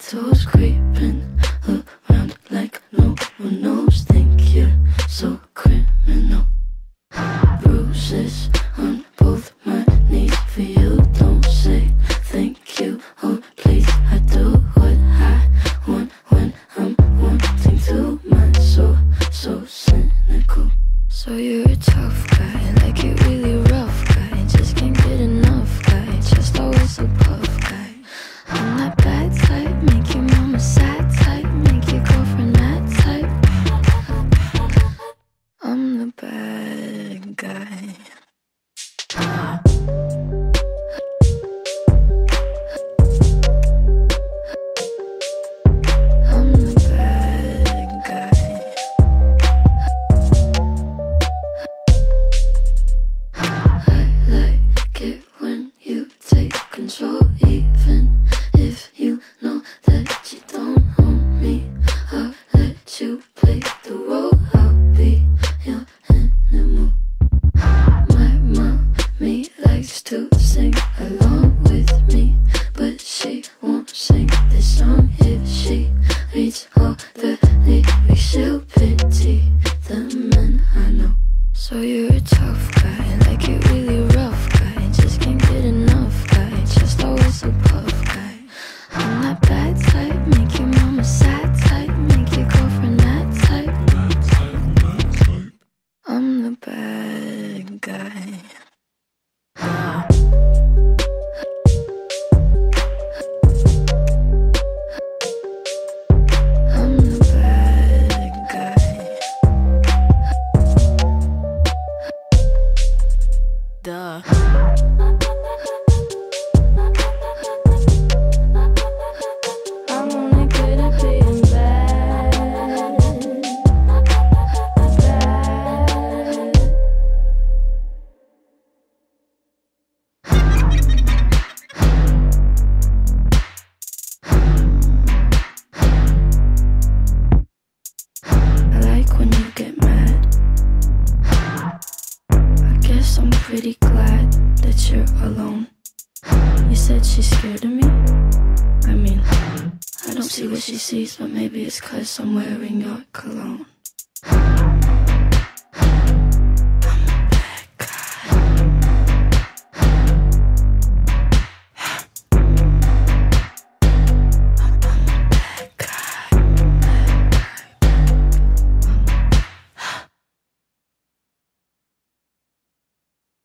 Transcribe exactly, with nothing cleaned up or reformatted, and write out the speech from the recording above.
toes creeping around like no one knows. Think you're so criminal. Bruises on both my knees for you. Don't say thank you, oh please. I do what I want when I'm wanting to. My soul so cynical. So you're a tough guy, like it really rough guy. Just can't get enough guy, just always a puff guy. I'm that bad type, make your mama sad type, make your girlfriend mad type. I'm the bad guy. I'm the bad guy. I like it when you take control, even if you know that you don't own me. I'll let you play the role, I'll be your animal. My mommy likes to sing along with me, but she won't sing this song if she reads all the lyrics. She'll pity the men I know. So you're a tough guy, like it really rough guy. Just can't get enough guy, just always a puff guy. I'm that bad type, make your mama sad type, make your girlfriend mad type. I'm the bad guy. I'm the bad guy. Duh. I'm only good at being bad. Bad. I like when you get mad. I guess I'm pretty glad that you're alone. You said she's scared of me? I mean, I don't see what she sees, but maybe it's 'cause I'm wearing your cologne.